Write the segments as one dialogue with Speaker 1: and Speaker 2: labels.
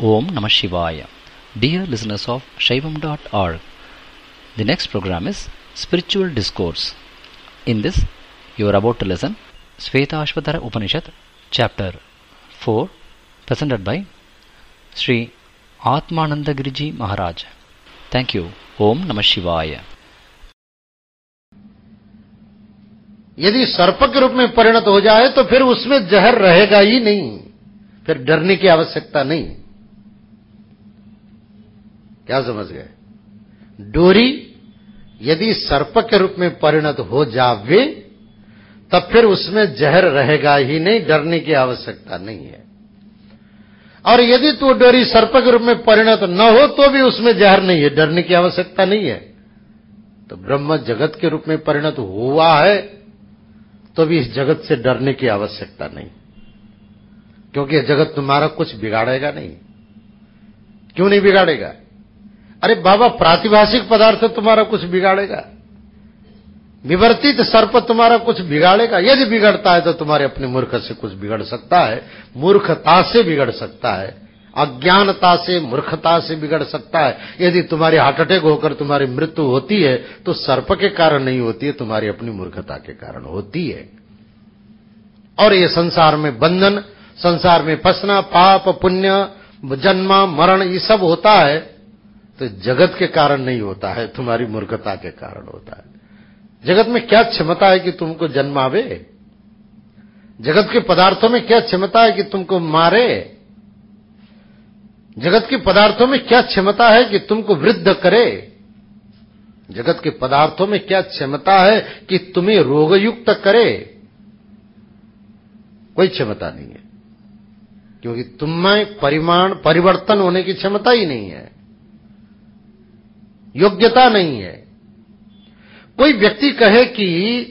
Speaker 1: Om Namah Shivaya. Dear listeners of Shaivam.org, the next program is Spiritual Discourse. In this, you are about to listen Shvetashvatara Upanishad, Chapter 4, presented by Sri Atmanandagiriji Maharaj. Thank you. Om Namah Shivaya.
Speaker 2: यदि सर्प के रूप में परिणत हो जाए तो फिर उसमें जहर रहेगा ही नहीं, फिर डरने की आवश्यकता नहीं। क्या समझ गए? डोरी यदि सर्प के रूप में परिणत हो जावे तब फिर उसमें जहर रहेगा ही नहीं, डरने की आवश्यकता नहीं है। और यदि तो डोरी सर्प के रूप में परिणत न हो तो भी उसमें जहर नहीं है, डरने की आवश्यकता नहीं है। तो ब्रह्म जगत के रूप में परिणत हुआ है तो भी इस जगत से डरने की आवश्यकता नहीं, क्योंकि जगत तुम्हारा कुछ बिगाड़ेगा नहीं। क्यों नहीं बिगाड़ेगा? अरे बाबा, प्रातिभाषिक पदार्थ तुम्हारा कुछ बिगाड़ेगा? विवर्तित सर्प तुम्हारा कुछ बिगाड़ेगा? यदि बिगड़ता है तो तुम्हारे अपने मूर्ख से कुछ बिगड़ सकता है, मूर्खता से बिगड़ सकता है, अज्ञानता से, मूर्खता से बिगड़ सकता है। यदि तुम्हारी हार्ट अटैक होकर तुम्हारी मृत्यु होती है तो सर्प के कारण नहीं होती है, तुम्हारी अपनी मूर्खता के कारण होती है। और ये संसार में बंधन, संसार में फंसना, पाप पुण्य, जन्म मरण, ये सब होता है तो जगत के कारण नहीं होता है, तुम्हारी मूर्खता के कारण होता है। जगत में क्या क्षमता है कि तुमको जन्म आवे? जगत के पदार्थों में क्या क्षमता है कि तुमको मारे? जगत के पदार्थों में क्या क्षमता है कि तुमको वृद्ध करे? जगत के पदार्थों में क्या क्षमता है कि तुम्हें रोगयुक्त करे? कोई क्षमता नहीं है, क्योंकि तुम्हें परिमाण परिवर्तन होने की क्षमता ही नहीं है, योग्यता नहीं है। कोई व्यक्ति कहे कि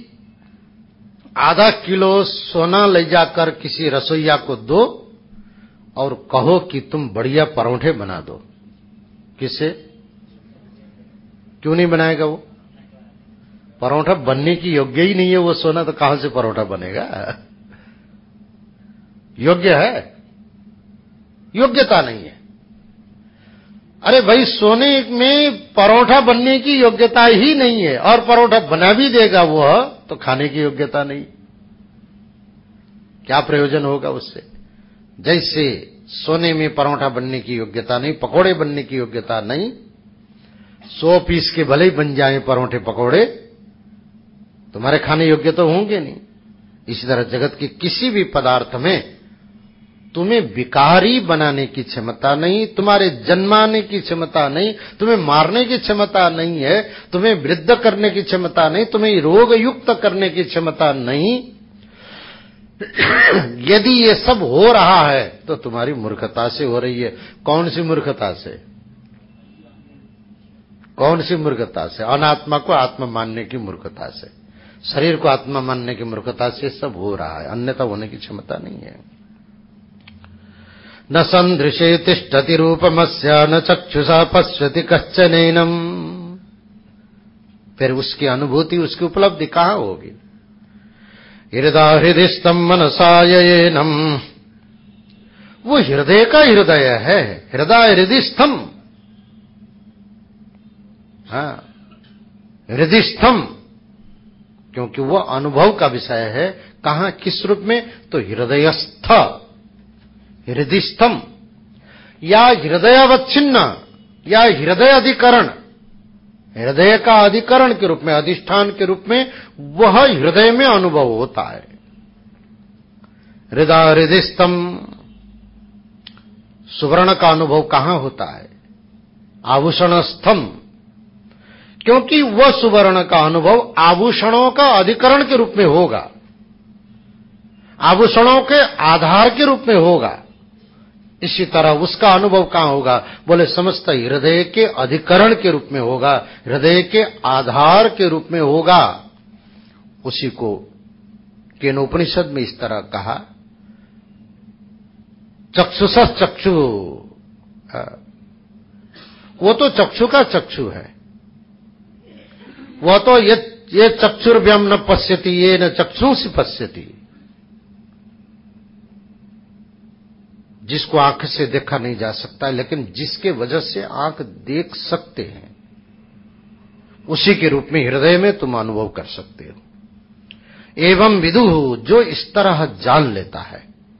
Speaker 2: आधा किलो सोना ले जाकर किसी रसोइया को दो और कहो कि तुम बढ़िया परोठे बना दो, किससे? क्यों नहीं बनाएगा वो? परोठा बनने की योग्य ही नहीं है वो सोना, तो कहां से परोठा बनेगा? योग्य है? योग्यता नहीं है। अरे भाई, सोने में परोठा बनने की योग्यता ही नहीं है, और परोठा बना भी देगा वो तो खाने की योग्यता नहीं। क्या प्रयोजन होगा उससे? जैसे सोने में परोठा बनने की योग्यता नहीं, पकोड़े बनने की योग्यता नहीं, 100 पीस के भले ही बन जाएं परोठे पकोड़े, तुम्हारे खाने योग्य तो होंगे नहीं। इसी तरह जगत के किसी भी पदार्थ में तुम्हें विकारी बनाने की क्षमता नहीं, तुम्हारे जन्माने की क्षमता नहीं, तुम्हें मारने की क्षमता नहीं है, तुम्हें वृद्ध करने की क्षमता नहीं, तुम्हें रोग युक्त करने की क्षमता नहीं। यदि ये सब हो रहा है तो तुम्हारी मूर्खता से हो रही है। कौन सी मूर्खता से? कौन सी मूर्खता से? अनात्मा को आत्मा मानने की मूर्खता से, शरीर को आत्मा मानने की मूर्खता से सब हो रहा है, अन्यथा होने की क्षमता नहीं है। न संदृशे तिष्ठति रूपमस्य न चक्षुषा पश्यति कश्चनैनम। फिर उसकी अनुभूति, उसकी उपलब्धि कहां होगी? हृदय हृदयस्थम मनसायनम, वो हृदय का हृदय है, हृदय हृदयस्थम। हाँ, हृदयस्थम, क्योंकि वो अनुभव का विषय है। कहां, किस रूप में? तो हृदयस्थ, हृदयस्थम, या हृदयावच्छिन्न, या हृदय अधिकरण, हृदय का अधिकरण के रूप में, अधिष्ठान के रूप में वह हृदय में अनुभव होता है। हृदय हृदयस्थम, सुवर्ण का अनुभव कहां होता है? आभूषणस्थम, क्योंकि वह सुवर्ण का अनुभव आभूषणों का अधिकरण के रूप में होगा, आभूषणों के आधार के रूप में होगा। इसी तरह उसका अनुभव कहां होगा? बोले समस्त हृदय के अधिकरण के रूप में होगा, हृदय के आधार के रूप में होगा। उसी को केनोपनिषद में इस तरह कहा, चक्षुष चक्षु, वो तो चक्षु का चक्षु है, वह तो ये चक्षुर्भ्यम न पश्यति ये न चक्षुषि पश्यति। जिसको आंख से देखा नहीं जा सकता है, लेकिन जिसके वजह से आंख देख सकते हैं, उसी के रूप में हृदय में तुम अनुभव कर सकते हो। एवं विदुः, जो इस तरह जान लेता है,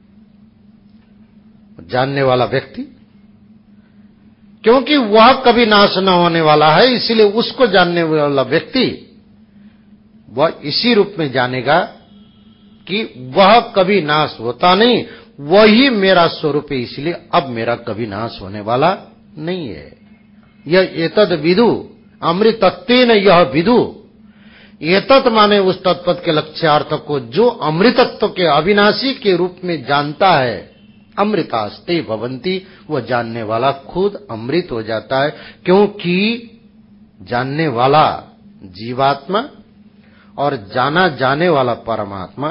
Speaker 2: जानने वाला व्यक्ति, क्योंकि वह कभी नाश न होने वाला है, इसीलिए उसको जानने वाला व्यक्ति वह इसी रूप में जानेगा कि वह कभी नाश होता नहीं, वही मेरा स्वरूप है, इसलिए अब मेरा कभी नाश होने वाला नहीं है। यह एतद विदु अमृतत्वेन यह विदु, एतत् माने उस तत्पद के लक्ष्यार्थ को जो अमृतत्व के अविनाशी के रूप में जानता है। अमृतास्ते भवन्ति, वह जानने वाला खुद अमृत हो जाता है, क्योंकि जानने वाला जीवात्मा और जाना जाने वाला परमात्मा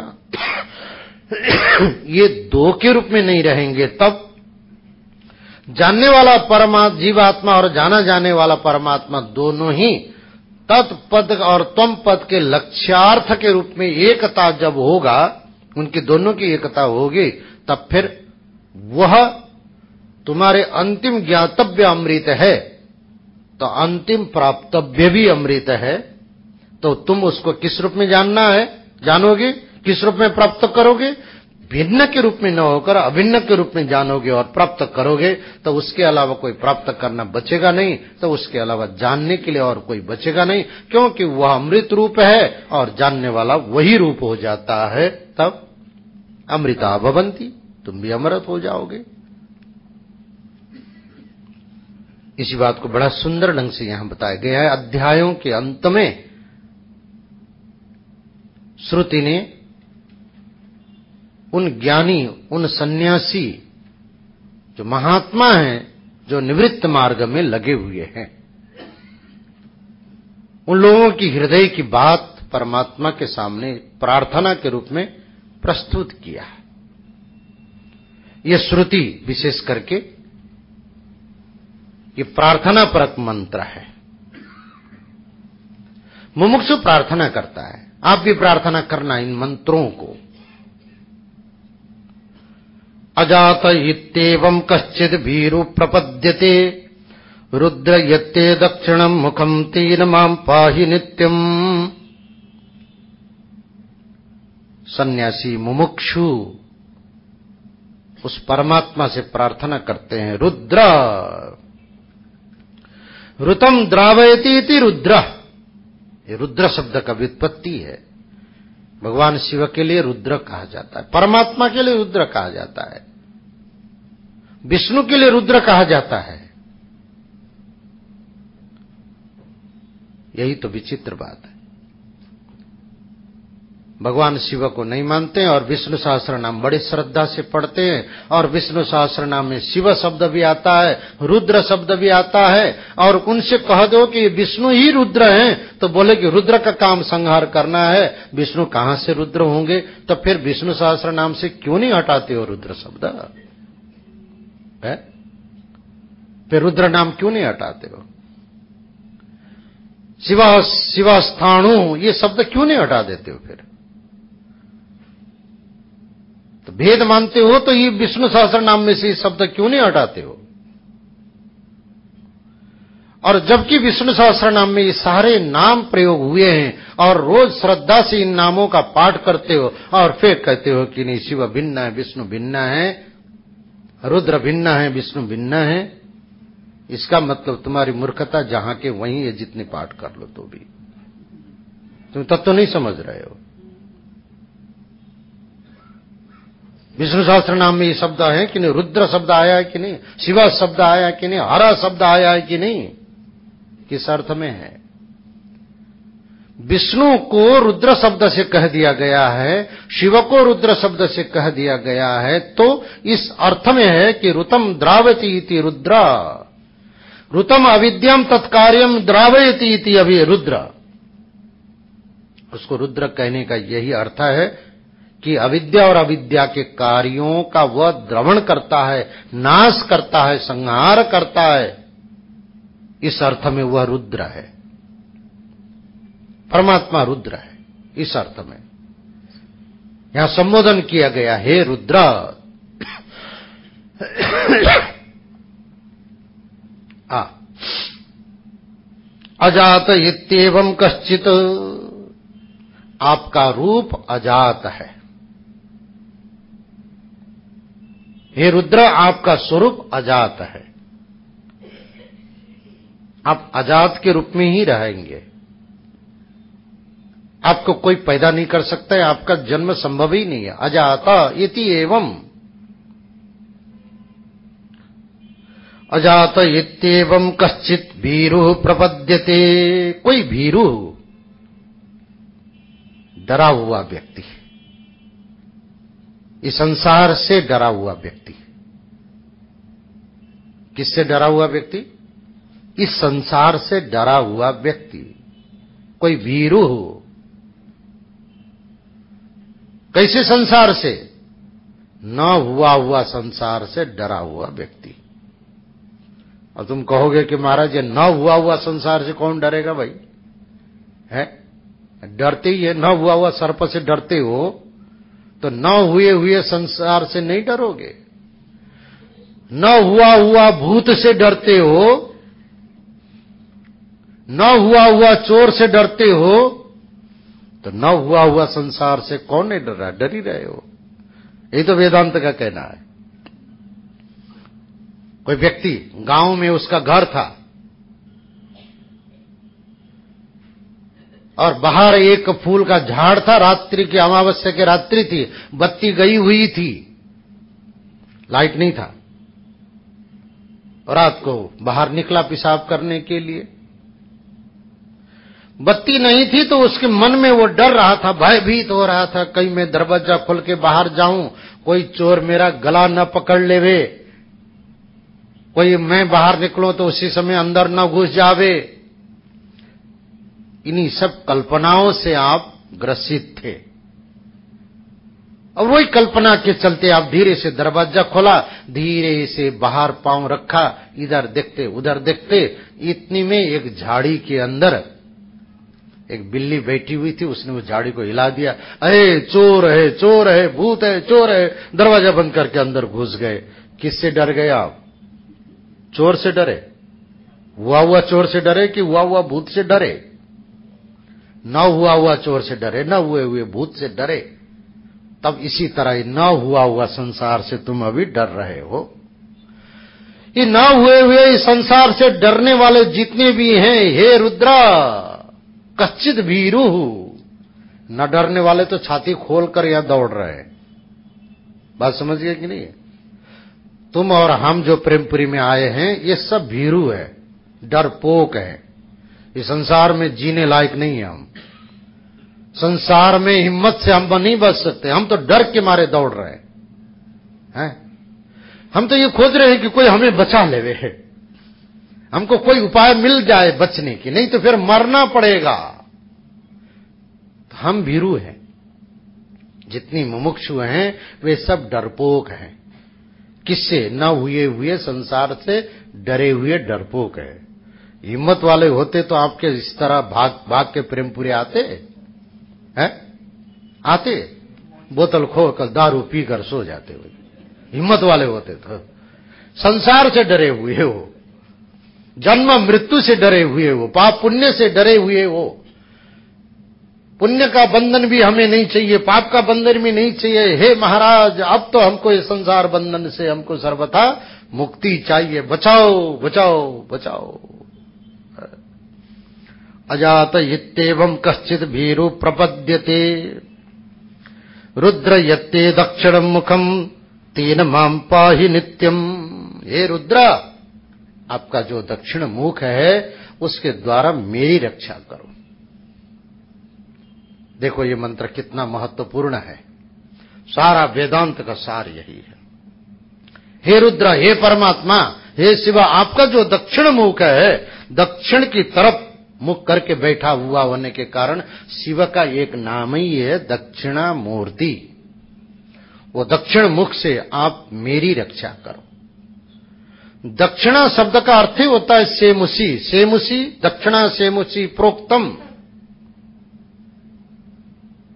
Speaker 2: ये दो के रूप में नहीं रहेंगे। तब जानने वाला परमात्मा जीवात्मा और जाना जाने वाला परमात्मा दोनों ही तत्पद और त्वम पद के लक्ष्यार्थ के रूप में एकता जब होगा, उनकी दोनों की एकता होगी, तब फिर वह तुम्हारे अंतिम ज्ञातव्य अमृत है, तो अंतिम प्राप्तव्य भी अमृत है। तो तुम उसको किस रूप में जानना है, जानोगे, किस रूप में प्राप्त करोगे? भिन्न के रूप में न होकर अभिन्न के रूप में जानोगे और प्राप्त करोगे, तो उसके अलावा कोई प्राप्त करना बचेगा नहीं, तो उसके अलावा जानने के लिए और कोई बचेगा नहीं, क्योंकि वह अमृत रूप है और जानने वाला वही रूप हो जाता है। तब अमृता भवन्ति, तुम भी अमृत हो जाओगे। इसी बात को बड़ा सुंदर ढंग से यहां बताया गया है। अध्यायों के अंत में श्रुति ने उन ज्ञानी, उन सन्यासी, जो महात्मा हैं, जो निवृत्त मार्ग में लगे हुए हैं, उन लोगों की हृदय की बात परमात्मा के सामने प्रार्थना के रूप में प्रस्तुत किया है। यह श्रुति विशेष करके ये प्रार्थना परक मंत्र है। मुमुक्षु प्रार्थना करता है, आप भी प्रार्थना करना इन मंत्रों को। अजात इत्येवं कश्चिद भीरु प्रपद्यते, रुद्र यत्ते दक्षिणं मुखं तेन मां पाहि नित्यम्। सन्यासी मुमुक्षु उस परमात्मा से प्रार्थना करते हैं, रुद्र, ऋतम द्रावयति इति रुद्र। ये रुद्र शब्द का व्युत्पत्ति है। भगवान शिव के लिए रुद्र कहा जाता है, परमात्मा के लिए रुद्र कहा जाता है, विष्णु के लिए रुद्र कहा जाता है। यही तो विचित्र बात है। भगवान शिव को नहीं मानते हैं और विष्णु सहस्त्र नाम बड़े श्रद्धा से पढ़ते हैं, और विष्णु सहस्त्र नाम में शिव शब्द भी आता है, रुद्र शब्द भी आता है, और उनसे कह दो कि विष्णु ही रुद्र हैं, तो बोले कि रुद्र का काम संहार करना है, विष्णु कहां से रुद्र होंगे? तो फिर विष्णु सहस्त्र नाम से क्यों नहीं हटाते हो रुद्र शब्द है? फिर रुद्र नाम क्यों नहीं हटाते हो? शिवास्थाणु ये शब्द क्यों नहीं हटा देते हो? फिर तो भेद मानते हो तो ये विष्णु सहस्त्र नाम में से शब्द क्यों नहीं हटाते हो? और जबकि विष्णु सहस्त्र नाम में ये सारे नाम प्रयोग हुए हैं और रोज श्रद्धा से इन नामों का पाठ करते हो, और फिर कहते हो कि नहीं शिव भिन्न है, विष्णु भिन्न है, रुद्र भिन्न है, विष्णु भिन्न है। इसका मतलब तुम्हारी मूर्खता जहां के वहीं है, जितने पाठ कर लो तो भी तुम तब तो नहीं समझ रहे हो। विष्णु सहस्त्र नाम में ये शब्द है कि नहीं, रुद्र शब्द आया है कि नहीं, शिवा शब्द आया है कि नहीं, हरा शब्द आया है कि नहीं, किस अर्थ में है? विष्णु को रुद्र शब्द से कह दिया गया है, शिव को रुद्र शब्द से कह दिया गया है, तो इस अर्थ में है कि ऋतम द्रावति इति रुद्र, ऋतम अविद्यम तत्कार्यम द्रावयति इति अभि रुद्र। उसको रुद्र कहने का यही अर्थ है कि अविद्या और अविद्या के कार्यों का वह द्रवण करता है, नाश करता है, संहार करता है। इस अर्थ में वह रुद्र है, परमात्मा रुद्र है। इस अर्थ में यहां संबोधन किया गया, हे रुद्र। अजात इत्येवं कश्चित, आपका रूप अजात है। हे रुद्र, आपका स्वरूप अजात है। आप अजात के रूप में ही रहेंगे। आपको कोई पैदा नहीं कर सकता है, आपका जन्म संभव ही नहीं है। अजाता इति एवं, अजात इत्येवं कश्चित भीरुः प्रपद्यते। कोई भीरु, डरा हुआ व्यक्ति, इस संसार से डरा हुआ व्यक्ति। किससे डरा हुआ व्यक्ति? इस संसार से डरा हुआ व्यक्ति। कोई भीरु हो। कैसे संसार से? न हुआ संसार से डरा हुआ व्यक्ति। और तुम कहोगे कि महाराज ये न हुआ संसार से कौन डरेगा भाई? है डरते ही है। न हुआ सर्प से डरते हो तो न हुए संसार से नहीं डरोगे। न हुआ भूत से डरते हो, न हुआ चोर से डरते हो, तो न हुआ संसार से कौन नहीं डर रहा? डर ही रहे हो। यही तो वेदांत का कहना है। कोई व्यक्ति गांव में उसका घर था और बाहर एक फूल का झाड़ था। रात्रि की, अमावस्या की रात्रि थी, बत्ती गई हुई थी, लाइट नहीं था। रात को बाहर निकला पेशाब करने के लिए, बत्ती नहीं थी तो उसके मन में वो डर रहा था, भयभीत हो रहा था, कहीं मैं दरवाजा खोल के बाहर जाऊं, कोई चोर मेरा गला न पकड़ लेवे, कोई मैं बाहर निकलूं तो उसी समय अंदर न घुस जावे। इन्हीं सब कल्पनाओं से आप ग्रसित थे। और वही कल्पना के चलते आप धीरे से दरवाजा खोला, धीरे से बाहर पांव रखा, इधर देखते उधर देखते, इतनी में एक झाड़ी के अंदर एक बिल्ली बैठी हुई थी। उसने उस झाड़ी को हिला दिया। अरे चोर है, चोर है, भूत है, चोर है। दरवाजा बंद करके अंदर घुस गए। किससे डर गए आप? चोर से डरे? हुआ चोर से डरे कि हुआ भूत से डरे? न हुआ चोर से डरे, न हुए भूत से डरे। तब इसी तरह न हुआ संसार से तुम अभी डर रहे हो। ये न हुए संसार से डरने वाले जितने भी हैं, हे रुद्रा, कच्चित भीरु, न डरने वाले तो छाती खोलकर यहां दौड़ रहे हैं। बात समझ गए कि नहीं? तुम और हम जो प्रेमपुरी में आए हैं, ये सब भीरु है, डरपोक है। इस संसार में जीने लायक नहीं है हम। संसार में हिम्मत से हम नहीं बच सकते। हम तो डर के मारे दौड़ रहे हैं। हम तो ये खोज रहे हैं कि कोई हमें बचा लेवे, हमको कोई उपाय मिल जाए बचने की, नहीं तो फिर मरना पड़ेगा। तो हम भीरू हैं। जितनी मुमुक्षु हैं वे सब डरपोक हैं। किससे? न हुए संसार से डरे हुए डरपोक है। हिम्मत वाले होते तो आपके इस तरह भाग के प्रेमपुरे आते हैं? आते? बोतल खोलकर दारू पीकर सो जाते हुए। हिम्मत वाले होते तो। संसार से डरे हुए हो, जन्म मृत्यु से डरे हुए हो, पाप पुण्य से डरे हुए हो। पुण्य का बंधन भी हमें नहीं चाहिए, पाप का बंधन भी नहीं चाहिए। हे महाराज, अब तो हमको इस संसार बंधन से हमको सर्वथा मुक्ति चाहिए। बचाओ बचाओ बचाओ। अजात इत्येवं कश्चित् भीरु प्रपद्यते, रुद्र यत्ते दक्षिणं मुखं तेन मां पाहि नित्यं। हे रुद्र, आपका जो दक्षिण मुख है उसके द्वारा मेरी रक्षा करो। देखो ये मंत्र कितना महत्वपूर्ण है। सारा वेदांत का सार यही है। हे रुद्र, हे परमात्मा, हे शिव, आपका जो दक्षिण मुख है, दक्षिण की तरफ मुख करके बैठा हुआ होने के कारण शिव का एक नाम ही है दक्षिणा मूर्ति। वो दक्षिण मुख से आप मेरी रक्षा करो। दक्षिणा शब्द का अर्थ ही होता है सेमुसी। सेमुसी, दक्षिणा सेमुसी प्रोक्तम।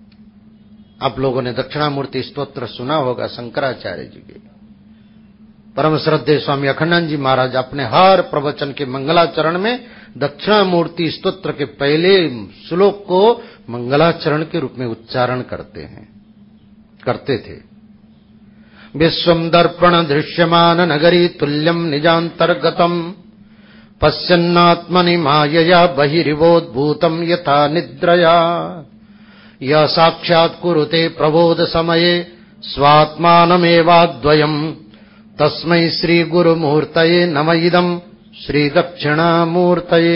Speaker 2: आप लोगों ने दक्षिणामूर्ति स्तोत्र सुना होगा शंकराचार्य जी के। परम श्रद्धेय स्वामी अखंडानंद जी महाराज अपने हर प्रवचन के मंगलाचरण में दक्षिणामूर्ति स्तोत्र के पहले श्लोक को मंगलाचरण के रूप में उच्चारण करते थे। विश्वम दर्पण दृश्यमान नगरी तुल्यम निजांतर्गतम पश्यन्नात्मनि मायया बहिरिवोद्भूतम यथा निद्रया यह साक्षात् कुरुते प्रबोध समये स्वात्मानमेवाद्वयम् तस्मै श्री गुरुमूर्तये नम इदं श्री दक्षिणामूर्तये।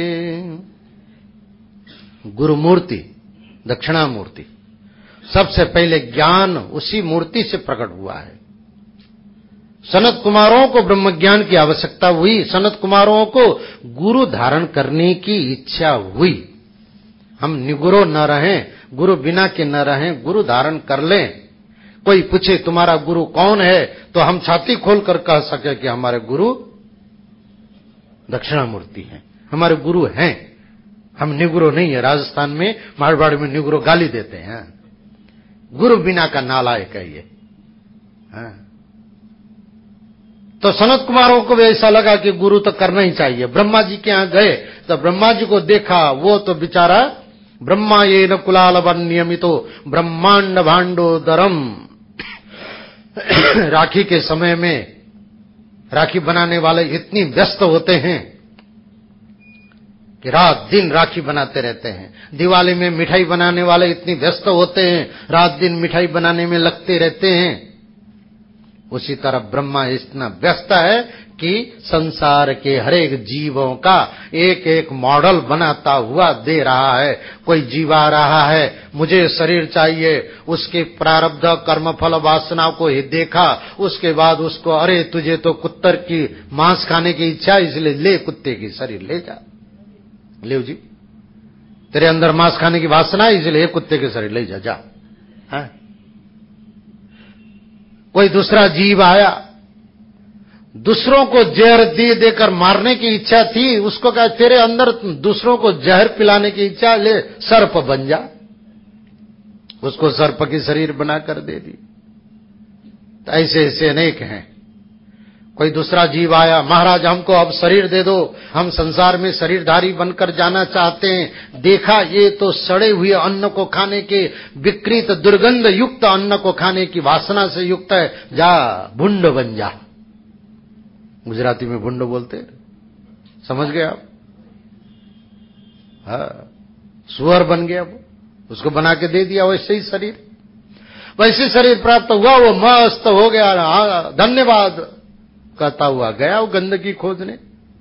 Speaker 2: गुरुमूर्ति दक्षिणामूर्ति, सबसे पहले ज्ञान उसी मूर्ति से प्रकट हुआ है। सनत कुमारों को ब्रह्म ज्ञान की आवश्यकता हुई, सनत कुमारों को गुरु धारण करने की इच्छा हुई। हम निगुरो न रहें, गुरु बिना के न रहें, गुरु धारण कर लें। कोई पूछे तुम्हारा गुरु कौन है, तो हम छाती खोलकर कह सके कि हमारे गुरु दक्षिणामूर्ति हैं, हमारे गुरु हैं, हम निगुरो नहीं है। राजस्थान में मारवाड़ में निगुरो गाली देते हैं, गुरु बिना का नालायक है ये। तो सनत कुमारों को भी ऐसा लगा कि गुरु तो करना ही चाहिए। ब्रह्मा जी के यहां गए तो ब्रह्मा जी को देखा, वो तो बेचारा ब्रह्मा ये न कुलालवन नियमितो ब्रह्मांड भांडोदरम। राखी के समय में राखी बनाने वाले इतनी व्यस्त होते हैं कि रात दिन राखी बनाते रहते हैं। दिवाली में मिठाई बनाने वाले इतनी व्यस्त होते हैं, रात दिन मिठाई बनाने में लगते रहते हैं। उसी तरह ब्रह्मा इतना व्यस्त है कि संसार के हर एक जीवों का एक एक मॉडल बनाता हुआ दे रहा है। कोई जीव आ रहा है, मुझे शरीर चाहिए, उसके प्रारब्ध कर्मफल वासना को ही देखा, उसके बाद उसको अरे तुझे तो कुत्तर की मांस खाने की इच्छा, इसलिए ले कुत्ते की शरीर ले जा, ले जी तेरे अंदर मांस खाने की वासना है, इसलिए कुत्ते के शरीर ले जा। हाँ? कोई दूसरा जीव आया, दूसरों को जहर दे देकर मारने की इच्छा थी, उसको कहा तेरे अंदर दूसरों को जहर पिलाने की इच्छा, ले सर्प बन जा। उसको सर्प की शरीर बनाकर दे दी। तो ऐसे ऐसे अनेक हैं। कोई दूसरा जीव आया, महाराज हमको अब शरीर दे दो, हम संसार में शरीरधारी बनकर जाना चाहते हैं। देखा ये तो सड़े हुए अन्न को खाने के, विकृत दुर्गंध युक्त अन्न को खाने की वासना से युक्त है, जा भुंड बन जा। गुजराती में भुंड बोलते, समझ गए आप? हाँ, सुअर बन गया वो, उसको बना के दे दिया वैसे ही शरीर, वैसे शरीर प्राप्त हुआ, वो मस्त हो गया। हाँ, धन्यवाद कहता हुआ गया वो गंदगी खोजने।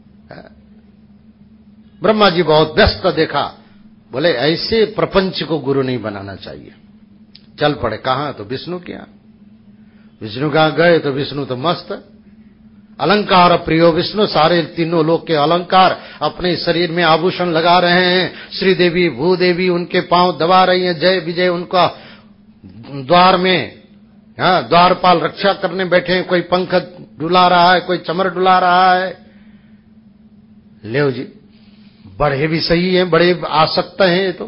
Speaker 2: ब्रह्मा जी बहुत व्यस्त देखा, बोले ऐसे प्रपंच को गुरु नहीं बनाना चाहिए। चल पड़े कहां, तो विष्णु के यहां। विष्णु कहां गए तो विष्णु तो मस्त, अलंकार प्रियो विष्णु, सारे तीनों लोक के अलंकार अपने शरीर में आभूषण लगा रहे हैं। श्रीदेवी भूदेवी उनके पांव दबा रही हैं, जय विजय उनका द्वार में, हाँ, द्वारपाल रक्षा करने बैठे हैं। कोई पंख डुला रहा है, कोई चमर डुला रहा है। ले जी, बड़े भी सही हैं, बड़े आसक्त हैं ये तो।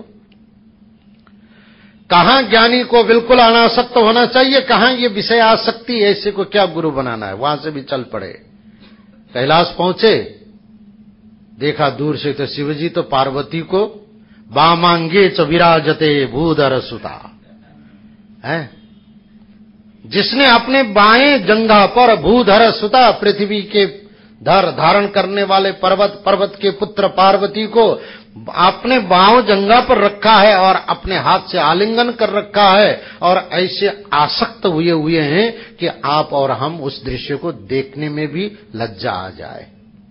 Speaker 2: कहां ज्ञानी को बिल्कुल अनासक्त होना चाहिए, कहां ये विषय आसक्ति, ऐसे को क्या गुरु बनाना है। वहां से भी चल पड़े, कैलाश पहुंचे, देखा दूर से तो शिवजी तो पार्वती को वामांगे च विराजते भूधर सुता है। जिसने अपने बाएं जंघा पर भूधर सुता, पृथ्वी के धर धारण करने वाले पर्वत, पर्वत के पुत्र पार्वती को अपने बाएं जंघा पर रखा है और अपने हाथ से आलिंगन कर रखा है, और ऐसे आसक्त हुए हैं कि आप और हम उस दृश्य को देखने में भी लज्जा आ जाए।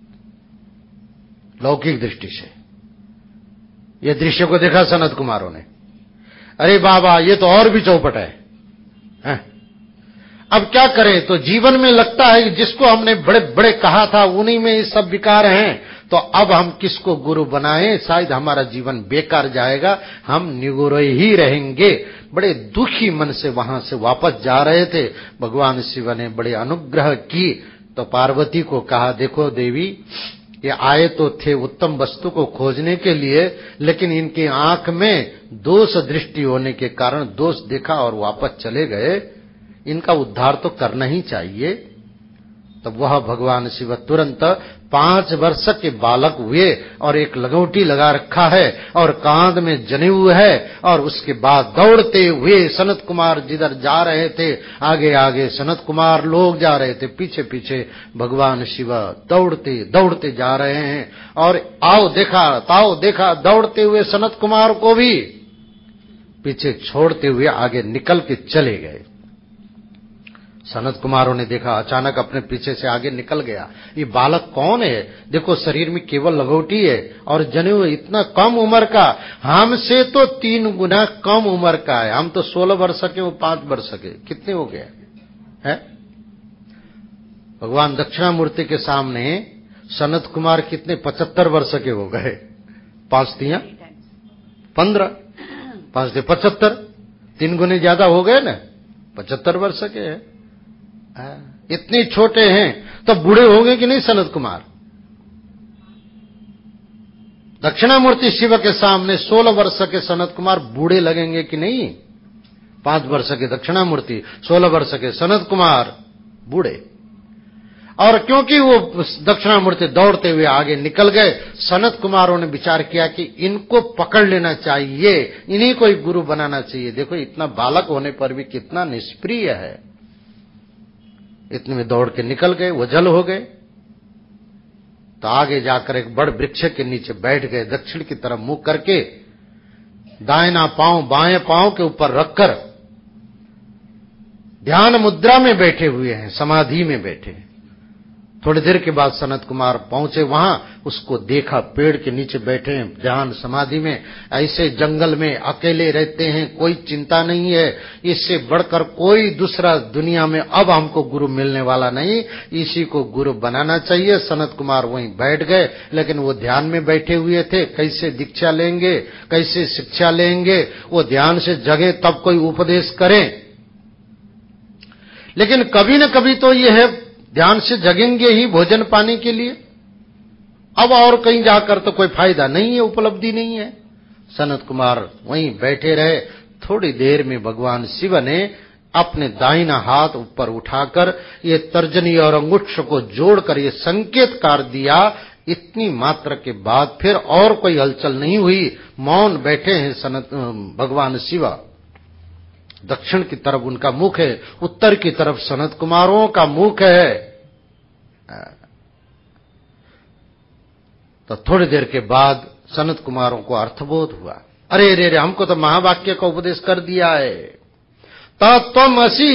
Speaker 2: लौकिक दृष्टि से ये दृश्य को देखा सनत कुमारों ने, अरे बाबा ये तो और भी चौपट है। अब क्या करें, तो जीवन में लगता है कि जिसको हमने बड़े बड़े कहा था उन्हीं में ये सब विकार हैं, तो अब हम किसको गुरु बनाएं, शायद हमारा जीवन बेकार जाएगा, हम निगुरो ही रहेंगे। बड़े दुखी मन से वहां से वापस जा रहे थे। भगवान शिव ने बड़े अनुग्रह की, तो पार्वती को कहा देखो देवी, ये आए तो थे उत्तम वस्तु को खोजने के लिए, लेकिन इनकी आंख में दोष दृष्टि होने के कारण दोष देखा और वापस चले गए। इनका उद्धार तो करना ही चाहिए। तब वह भगवान शिव तुरंत 5 वर्ष के बालक हुए और एक लगौटी लगा रखा है और कांध में जनेऊ है, और उसके बाद दौड़ते हुए सनत कुमार जिधर जा रहे थे, आगे आगे सनत कुमार लोग जा रहे थे, पीछे पीछे भगवान शिव दौड़ते दौड़ते जा रहे हैं। और आओ देखा ताओ देखा दौड़ते हुए सनत कुमार को भी पीछे छोड़ते हुए आगे निकल के चले गए। सनत कुमारों ने देखा, अचानक अपने पीछे से आगे निकल गया। ये बालक कौन है? देखो शरीर में केवल लगौटी है और जनेऊ इतना कम उम्र का, हमसे तो 3 गुना कम उम्र का है। हम तो 16 वर्ष के, वो 5 वर्ष के, कितने हो गए हैं? भगवान दक्षिणामूर्ति के सामने सनत कुमार कितने 75 वर्ष के हो गए। 5 तिया 15, 5 से 75, 3 गुने ज्यादा हो गए ना, 75 वर्ष के हैं। इतने छोटे हैं तो बूढ़े होंगे कि नहीं सनत कुमार? दक्षिणामूर्ति शिव के सामने 16 वर्ष के सनत कुमार बूढ़े लगेंगे कि नहीं? 5 वर्ष के दक्षिणामूर्ति, 16 वर्ष के सनत कुमार बूढ़े। और क्योंकि वो दक्षिणामूर्ति दौड़ते हुए आगे निकल गए, सनत कुमारों ने विचार किया कि इनको पकड़ लेना चाहिए, इन्हीं को गुरु बनाना चाहिए। देखो इतना बालक होने पर भी कितना निष्प्रिय है। इतने में दौड़ के निकल गए, वो जल हो गए। तो आगे जाकर एक बड़ वृक्ष के नीचे बैठ गए, दक्षिण की तरफ मुंह करके, दाहिना पांव बाएं पांव के ऊपर रखकर ध्यान मुद्रा में बैठे हुए हैं, समाधि में बैठे। थोड़ी देर के बाद सनत कुमार पहुंचे वहां, उसको देखा पेड़ के नीचे बैठे हैं ध्यान समाधि में। ऐसे जंगल में अकेले रहते हैं, कोई चिंता नहीं है, इससे बढ़कर कोई दूसरा दुनिया में अब हमको गुरु मिलने वाला नहीं, इसी को गुरु बनाना चाहिए। सनत कुमार वहीं बैठ गए, लेकिन वो ध्यान में बैठे हुए थे। कैसे दीक्षा लेंगे, कैसे शिक्षा लेंगे? वो ध्यान से जगे तब कोई उपदेश करें। लेकिन कभी न कभी तो ये है, ध्यान से जगेंगे ही भोजन पाने के लिए। अब और कहीं जाकर तो कोई फायदा नहीं है, उपलब्धि नहीं है। सनत कुमार वहीं बैठे रहे। थोड़ी देर में भगवान शिव ने अपने दाहिना हाथ ऊपर उठाकर ये तर्जनी और अंगुष्ठ को जोड़कर ये संकेत कर दिया। इतनी मात्रा के बाद फिर और कोई हलचल नहीं हुई, मौन बैठे हैं भगवान शिव। दक्षिण की तरफ उनका मुख है, उत्तर की तरफ सनत कुमारों का मुख है। तो थोड़ी देर के बाद सनत कुमारों को अर्थबोध हुआ। अरे रे रे, हमको तो महावाक्य का उपदेश कर दिया है, तत्त्वमसि,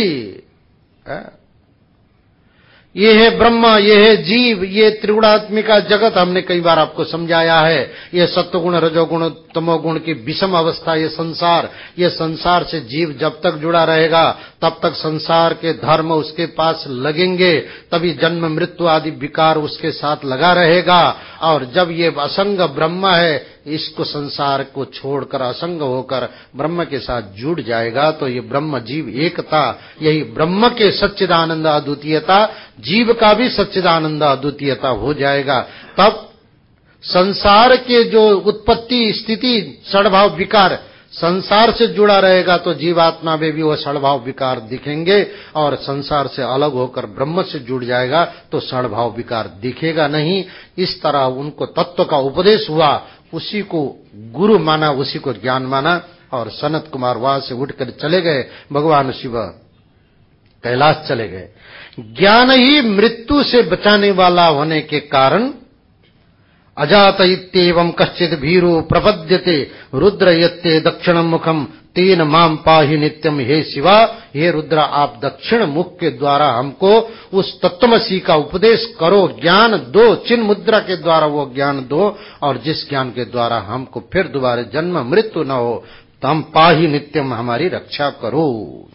Speaker 2: ये है ब्रह्मा, ये है जीव, ये त्रिगुणात्मिका जगत। हमने कई बार आपको समझाया है, ये सत्वगुण रजोगुण तमोगुण की विषम अवस्था, ये संसार से जीव जब तक जुड़ा रहेगा तब तक संसार के धर्म उसके पास लगेंगे, तभी जन्म मृत्यु आदि विकार उसके साथ लगा रहेगा। और जब ये असंग ब्रह्म है, इसको संसार को छोड़कर असंग होकर ब्रह्म के साथ जुड़ जाएगा, तो ये ब्रह्म जीव एकता, यही ब्रह्म के सच्चिदानंद अद्वितीयता, जीव का भी सच्चिदानंद अद्वितीयता हो जाएगा। तब संसार के जो उत्पत्ति स्थिति षड्भाव विकार संसार से जुड़ा रहेगा, तो जीवात्मा में भी वो षड्भाव विकार दिखेंगे, और संसार से अलग होकर ब्रह्म से जुड़ जाएगा तो षड्भाव विकार दिखेगा नहीं। इस तरह उनको तत्व का उपदेश हुआ, उसी को गुरु माना, उसी को ज्ञान माना। और सनत कुमार वहां से उठकर चले गए, भगवान शिव कैलाश चले गए। ज्ञान ही मृत्यु से बचाने वाला होने के कारण अजात इत्येवं कश्चित् भीरो प्रपद्यते रुद्र यत्ते दक्षिणम मुखम तेन माम पाहि नित्यम। हे शिवा, हे रुद्र, आप दक्षिण मुख के द्वारा हमको उस तत्वमसी का उपदेश करो, ज्ञान दो, चिन्ह मुद्रा के द्वारा वो ज्ञान दो, और जिस ज्ञान के द्वारा हमको फिर दोबारा जन्म मृत्यु न हो, तम पाहि नित्यम, हमारी रक्षा करो।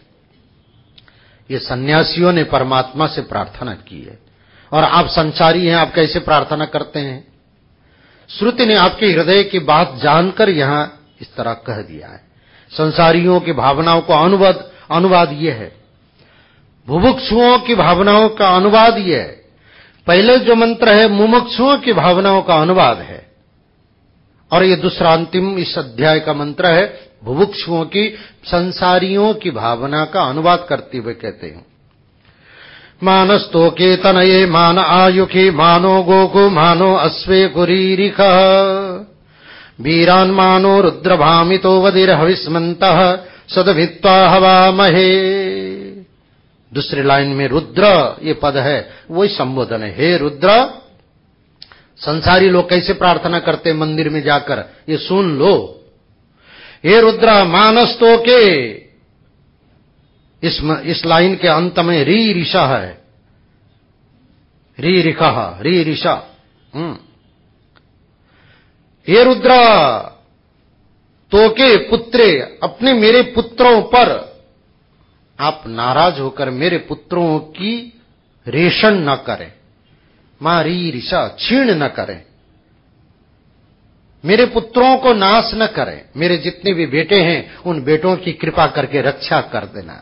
Speaker 2: ये सन्यासियों ने परमात्मा से प्रार्थना की है। और आप संसारी हैं, आप कैसे प्रार्थना करते हैं? श्रुति ने आपके हृदय की बात जानकर यहां इस तरह कह दिया है। संसारियों की भावनाओं का अनुवाद ये है, बुभुक्षुओं की भावनाओं का अनुवाद ये है। पहले जो मंत्र है मुमुक्षुओं की भावनाओं का अनुवाद है, और ये दूसरा अंतिम इस अध्याय का मंत्र है बुभुक्षुओं की, संसारियों की भावना का अनुवाद करते हुए कहते हैं, मानस्तोके तनये मान आयुखी मानो गोकु मानो अश्वे कुरीरिखः वीरान मानो रुद्रभामितो वदिर्हविस्मन्तः सदभित्वा हवामहे। दूसरी लाइन में रुद्र ये पद है, वही संबोधन है। हे रुद्र, संसारी लोग कैसे प्रार्थना करते मंदिर में जाकर, ये सुन लो। हे रुद्र, मानस्तों के इस लाइन के अंत में री ऋषा है, री रिखा, री ऋषा। हे रुद्र, तो के पुत्रे, अपने मेरे पुत्रों पर आप नाराज होकर मेरे पुत्रों की रेशन न करें, मारी ऋषा छीण न करें, मेरे पुत्रों को नाश न करें, मेरे जितने भी बेटे हैं उन बेटों की कृपा करके रक्षा कर देना।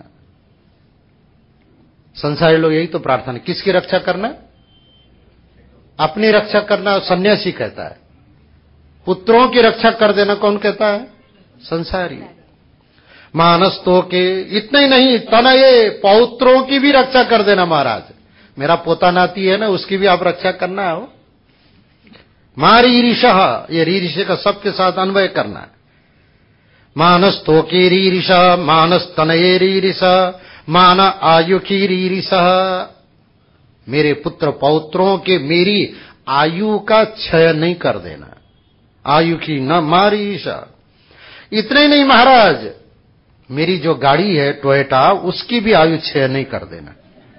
Speaker 2: संसारी लोग यही तो प्रार्थना, किसकी रक्षा करना? अपनी रक्षा करना सन्यासी कहता है, पुत्रों की रक्षा कर देना कौन कहता है? संसारी। मानस्तों के इतना ही नहीं, तनये पौत्रों की भी रक्षा कर देना महाराज। मेरा पोता नाती है ना, उसकी भी आप रक्षा करना हो। मारी ऋषा, ये ऋषि का सबके साथ अन्वय करना है। मानस्तों की ऋषा, मानस तनये ऋषा, मान आयुखी ऋषा, मेरे पुत्र पौत्रों के मेरी आयु का क्षय नहीं कर देना, आयु की न मारी ऋषा। इतने ही नहीं महाराज, मेरी जो गाड़ी है टोयोटा, उसकी भी आयु क्षय नहीं कर देना।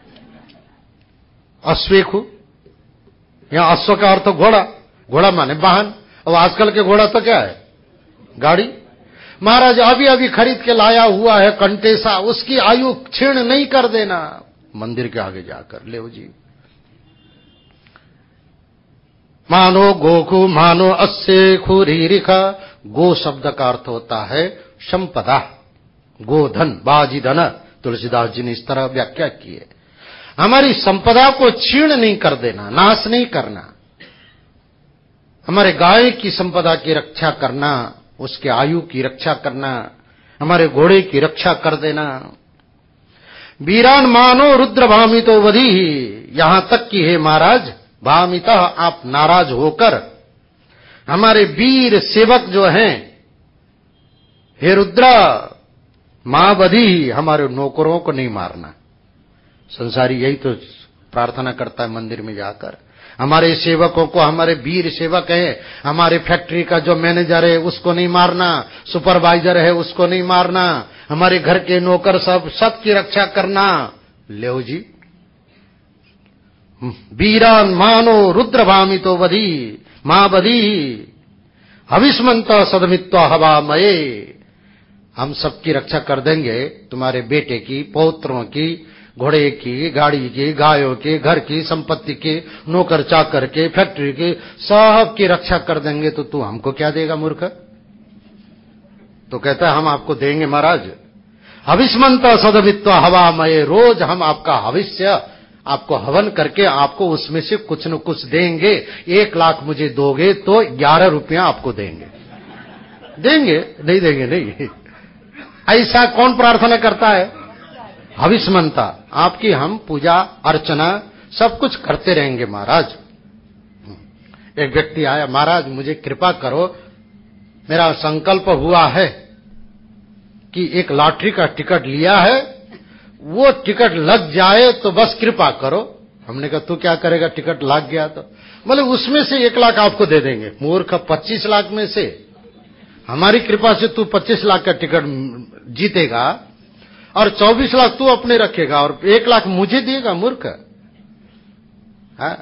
Speaker 2: अश्वेखु, यहां अश्व का अर्थ घोड़ा, घोड़ा माने वाहन, और आजकल के घोड़ा तो क्या है? गाड़ी। महाराज अभी अभी खरीद के लाया हुआ है कंटेसा, उसकी आयु क्षीण नहीं कर देना। मंदिर के आगे जाकर ले जी। मानो गोकु मानो अस्य खुरीरिखा, गो शब्द का अर्थ होता है संपदा, गोधन, बाजी धन। तुलसीदास जी ने इस तरह व्याख्या की है, हमारी संपदा को छीण नहीं कर देना, नाश नहीं करना, हमारे गाय की संपदा की रक्षा करना, उसके आयु की रक्षा करना, हमारे घोड़े की रक्षा कर देना। वीरान मानो रुद्र भामितो वधी, यहां तक कि हे महाराज भामिता, आप नाराज होकर हमारे वीर सेवक जो हैं, हे रुद्र मां वधी, हमारे नौकरों को नहीं मारना। संसारी यही तो प्रार्थना करता है मंदिर में जाकर, हमारे सेवकों को, हमारे वीर सेवक है, हमारे फैक्ट्री का जो मैनेजर है उसको नहीं मारना, सुपरवाइजर है उसको नहीं मारना, हमारे घर के नौकर सबकी रक्षा करना। ले जी, वीरान मानो रुद्र भामितो वधी, मां वधी हविष्मंत सदमित्वा हवामये, हम सबकी रक्षा कर देंगे, तुम्हारे बेटे की, पौत्रों की, घोड़े की, गाड़ी की, गायों की, घर की, संपत्ति की, नौकर चाकर के, फैक्ट्री की, सब की रक्षा कर देंगे। तो तू हमको क्या देगा मूर्ख? तो कहता है हम आपको देंगे महाराज, हविष्मंत सदमित्वा हवामये, रोज हम आपका हविष्य, आपको हवन करके आपको उसमें से कुछ न कुछ देंगे। 1 लाख मुझे दोगे तो 11 रुपया आपको देंगे। देंगे? नहीं देंगे नहीं। ऐसा कौन प्रार्थना करता है? हविष्मंता, आपकी हम पूजा अर्चना सब कुछ करते रहेंगे महाराज। एक व्यक्ति आया, महाराज मुझे कृपा करो, मेरा संकल्प हुआ है कि एक लॉटरी का टिकट लिया है, वो टिकट लग जाए तो बस कृपा करो। हमने कहा तू क्या करेगा, टिकट लग गया तो? बोले उसमें से 1 लाख आपको दे देंगे। मूर्ख, 25 लाख में से हमारी कृपा से तू 25 लाख का टिकट जीतेगा और 24 लाख तू अपने रखेगा और 1 लाख मुझे देगा मूर्ख। हाँ?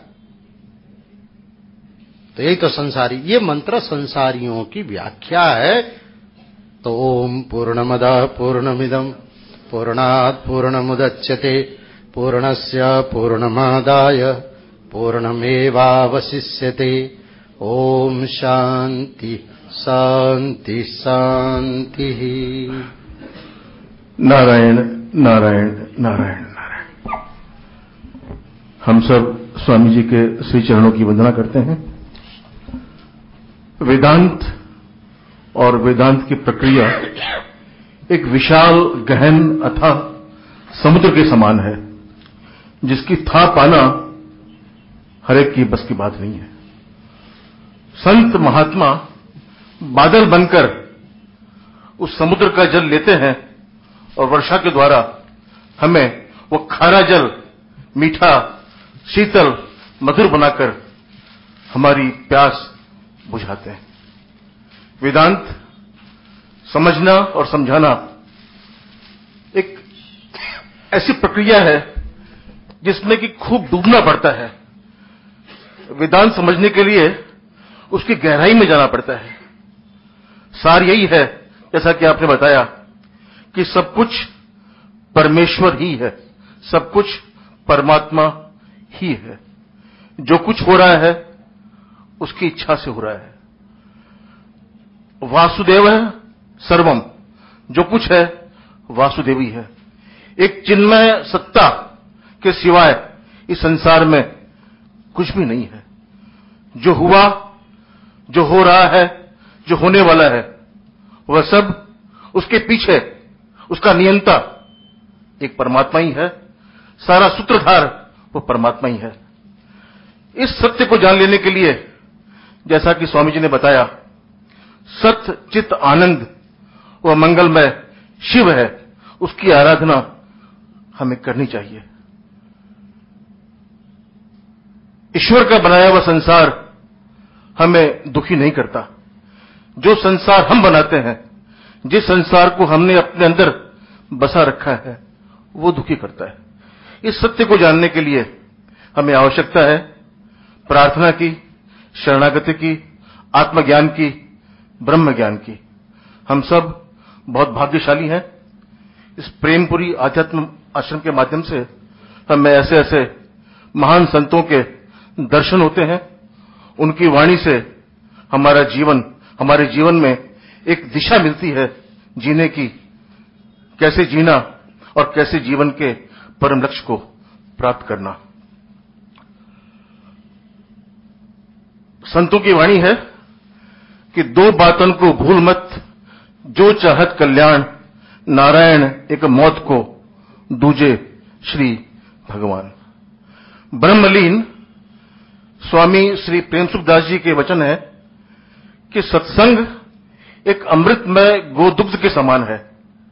Speaker 2: तो यही तो संसारी, ये मंत्र संसारियों की व्याख्या है। तो ओम पूर्णमदः पूर्णमिदं पूर्णात् पूर्णमुदच्यते पूर्णस्य पूर्णमादाय पूर्णमेवावशिष्यते। ओम शांति शांति शांति।
Speaker 3: नारायण नारायण नारायण नारायण। हम सब स्वामी जी के श्री चरणों की वंदना करते हैं। वेदांत और वेदांत की प्रक्रिया एक विशाल, गहन, अथाह समुद्र के समान है, जिसकी था पाना हर एक की बस की बात नहीं है। संत महात्मा बादल बनकर उस समुद्र का जल लेते हैं और वर्षा के द्वारा हमें वो खारा जल मीठा, शीतल, मधुर बनाकर हमारी प्यास बुझाते हैं। वेदांत समझना और समझाना एक ऐसी प्रक्रिया है जिसमें कि खूब डूबना पड़ता है। वेदांत समझने के लिए उसकी गहराई में जाना पड़ता है। सार यही है, जैसा कि आपने बताया, कि सब कुछ परमेश्वर ही है, सब कुछ परमात्मा ही है। जो कुछ हो रहा है उसकी इच्छा से हो रहा है। वासुदेव सर्वम, जो कुछ है वासुदेवी है। एक चिन्मय सत्ता के सिवाय इस संसार में कुछ भी नहीं है। जो हुआ, जो हो रहा है, जो होने वाला है, वह सब उसके पीछे उसका नियंता एक परमात्मा ही है। सारा सूत्रधार वो परमात्मा ही है। इस सत्य को जान लेने के लिए, जैसा कि स्वामी जी ने बताया, सत्य चित्त आनंद वह मंगलमय शिव है, उसकी आराधना हमें करनी चाहिए। ईश्वर का बनाया हुआ संसार हमें दुखी नहीं करता। जो संसार हम बनाते हैं, जिस संसार को हमने अपने अंदर बसा रखा है, वो दुखी करता है। इस सत्य को जानने के लिए हमें आवश्यकता है प्रार्थना की, शरणागति की, आत्मज्ञान की, ब्रह्म ज्ञान की। हम सब बहुत भाग्यशाली हैं। इस प्रेमपुरी आध्यात्म आश्रम के माध्यम से हमें ऐसे ऐसे महान संतों के दर्शन होते हैं। उनकी वाणी से हमारा जीवन, हमारे जीवन में एक दिशा मिलती है जीने की, कैसे जीना और कैसे जीवन के परम लक्ष्य को प्राप्त करना। संतों की वाणी है कि दो बातन को भूल मत, जो चाहत कल्याण, नारायण एक मौत को, दूजे श्री भगवान। ब्रह्मलीन स्वामी श्री प्रेमसुखदास जी के वचन है कि सत्संग एक अमृतमय गोदुग्ध के समान है।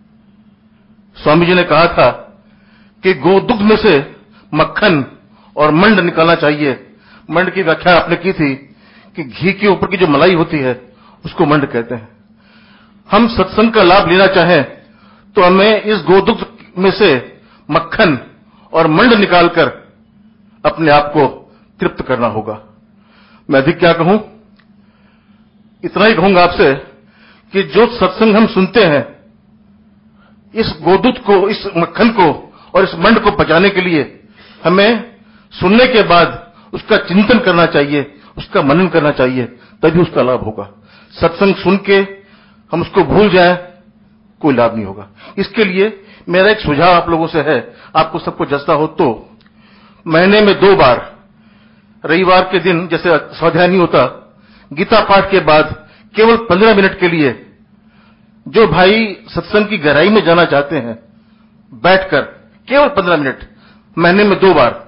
Speaker 3: स्वामी जी ने कहा था कि गोदुग्ध में से मक्खन और मंड निकालना चाहिए। मंड की व्याख्या आपने की थी कि घी के ऊपर की जो मलाई होती है उसको मंड कहते हैं। हम सत्संग का लाभ लेना चाहें तो हमें इस गोदुग्ध में से मक्खन और मंड निकालकर अपने आप को तृप्त करना होगा। मैं अधिक क्या कहूं, इतना ही कहूंगा आपसे कि जो सत्संग हम सुनते हैं, इस गोदूध को, इस मक्खन को और इस मंड को पचाने के लिए हमें सुनने के बाद उसका चिंतन करना चाहिए, उसका मनन करना चाहिए, तभी उसका लाभ होगा। सत्संग सुन के हम उसको भूल जाएं, कोई लाभ नहीं होगा। इसके लिए मेरा एक सुझाव आप लोगों से है, आपको सबको जचता हो तो महीने में 2 बार, रविवार के दिन जैसे स्वाध्याय नहीं होता, गीता पाठ के बाद केवल 15 मिनट के लिए जो भाई सत्संग की गहराई में जाना चाहते हैं, बैठकर केवल 15 मिनट महीने में 2 बार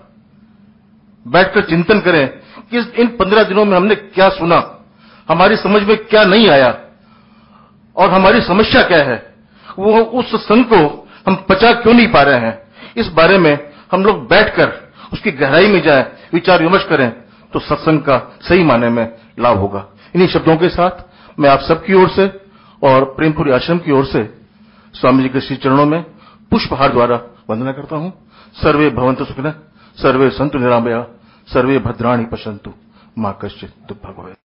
Speaker 3: बैठकर चिंतन करें कि इन 15 दिनों में हमने क्या सुना, हमारी समझ में क्या नहीं आया और हमारी समस्या क्या है, वो उस सत्संग को हम पचा क्यों नहीं पा रहे हैं। इस बारे में हम लोग बैठकर उसकी गहराई में जाएं, विचार विमर्श करें, तो सत्संग का सही माने में लाभ होगा। इन्हीं शब्दों के साथ मैं आप सबकी ओर से और प्रेमपुरी आश्रम की ओर से स्वामी जी के श्री चरणों में पुष्पहार द्वारा वंदना करता हूं। सर्वे भवन्तु सुखिनः, सर्वे सन्तु निरामया, सर्वे भद्राणि पश्यन्तु, मा कश्चित् दुःखभाग् भवेत्।